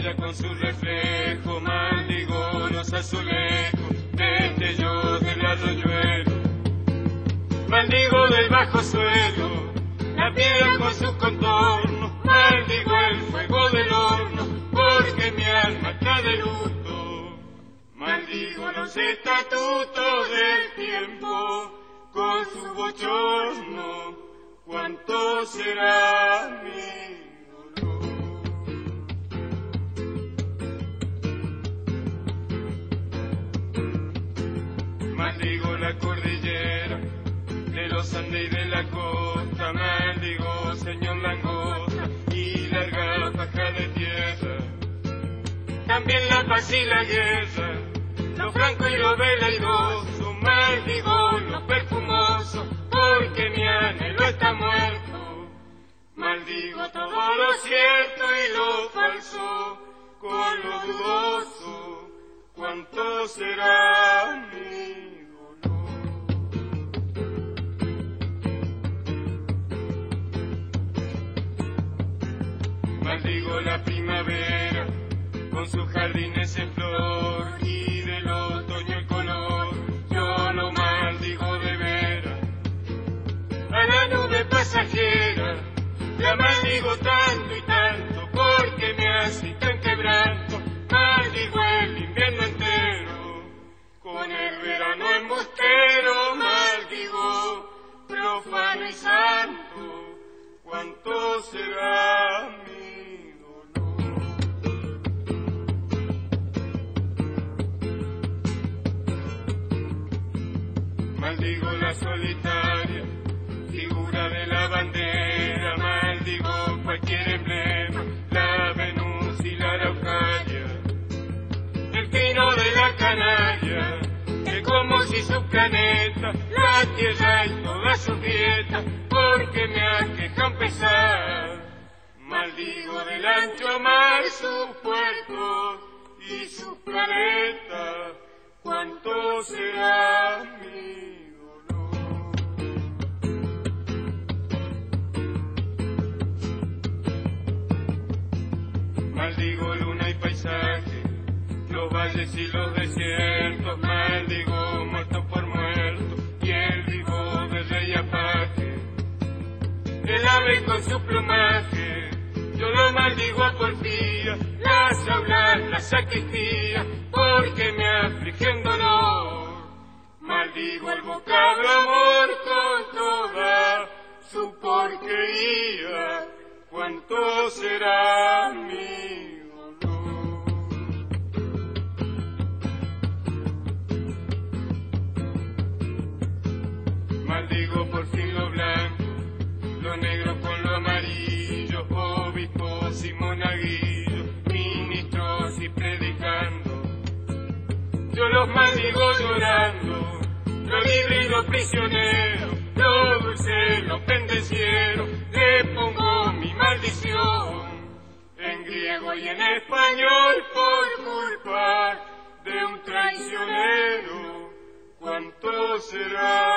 estrella con su reflejo, maldigo los azulejos, destellos del arroyuelo. Maldigo del bajo suelo, la piedra con sus contornos, maldigo el fuego del horno, porque mi alma está de luto. Maldigo los estatutos del tiempo, con su bochorno, cuánto será mi dolor. Maldigo la cordillera de los Andes y de la costa, maldigo, señor langosta, y larga faja de tierra. También la paz y la guerra, lo franco y lo veleidoso, maldigo lo perfumoso, porque mi anhelo está muerto. Maldigo todo lo cierto y lo falso, con lo dudoso, cuánto será mi dolor. Maldigo la primavera, con sus jardines en flor, y del otoño el color, yo lo maldigo de veras. A la nube pasajera, la maldigo tanto y tanto, porque me hace tan quebranto. Maldigo el invierno entero, con el verano embustero, maldigo profano y santo, cuánto será mi dolor. Maldigo la solitaria figura de la bandera, maldigo cualquier emblema, la Venus y la Araucaria, el trino de la Canaria, que como si su planeta, la tierra y todas sus grietas, porque me aquejan pesar. Maldigo del ancho mar sus puertos y sus planetas, cuánto será mi dolor. Maldigo luna y paisaje, los valles y los desiertos, maldigo muerto por muerto, y el vivo del rey Apache. El ave con su plumaje, yo lo maldigo a porfía, las aulas, la sacristía, porque me aflige en dolor. Maldigo el vocablo amor con toda su porquería, cuánto será mi dolor. Maldigo por fin lo blanco, lo negro con lo amarillo, obispos y monaguillos, ministros y predicando. Yo los maldigo llorando, lo libre y lo prisionero, lo dulce, lo pendenciero, le pongo mi maldición, en griego y en español, por culpa de un traicionero, cuánto será